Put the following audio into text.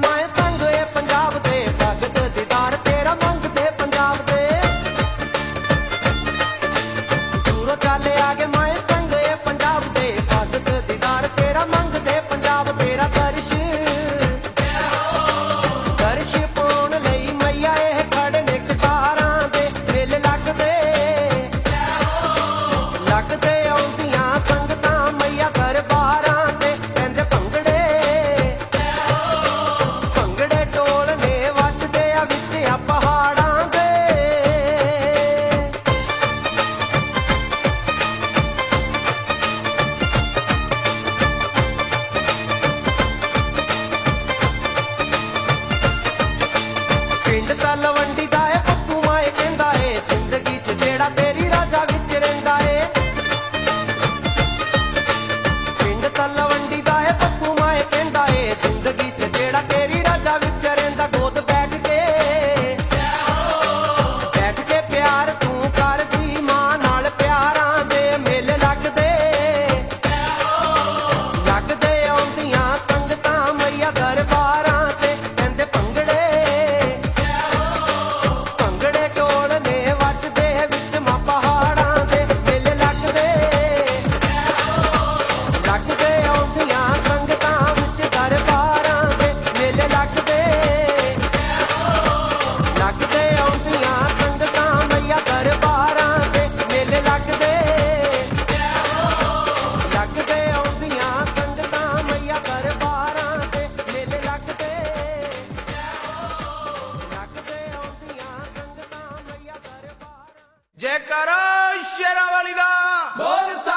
मैं संग ए पंजाब दे भगत दीदार तेरा मंगदे पंजाब दे दूरों चाले आगे मैं संग ए पंजाब दे भगत दीदार तेरा मंगदे पंजाब तेरा दर्श पाउण लई मैया एह खड़े ने कतारां दे मेले लगदे आउंदियां संगतां मैया दरबारां दे कहंदे भंगड़े ढोलने वजदे आ विच आ पहाड़ां दे पिंड तलवंडी दा ए पप्पू माए कहंदा ए जिंदगी च जेड़ा तेरी राजा विच रहिंदा ए पिंड तलवंडी दा ए पप्पू माए कहंदा ए जिंदगी च जेड़ा तेरी राजा विच रहिंदा गोद बैठ के प्यार तू कर दी मां नाल प्यारां दे मेले लगदे आउंदियां संगतां मैया दरबारां ते कहंदे भंगड़े ढोलने वजदे विच मां पहाड़ां दे मेले लगदे आउंदियां संगतां विच दरबारां दे मेले लगदे आउंदियां संगतां मैया दरबारां दे मेले लगदे आउंदियां संगतां मैया दरबारां दे मेले लगदे आउंदियां संगतां मैया दरबारां जयकारा शेरां वाली दा बोल